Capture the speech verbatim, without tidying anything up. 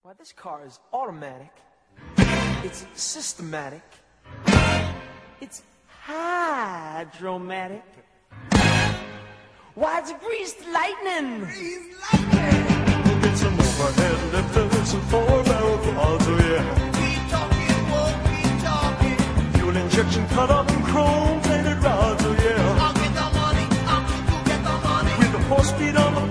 Why, this car is automatic. It's systematic. It's hydromatic. Why, it's greased lightning. Greased lightning. We'll get some overhead lifters and four-barrel quads, oh yeah. Keep talking, won't keep talking. Fuel injection cut up in chrome-plated rods, oh yeah. I'll get the money, I'm going to get the money. With the four-speed on the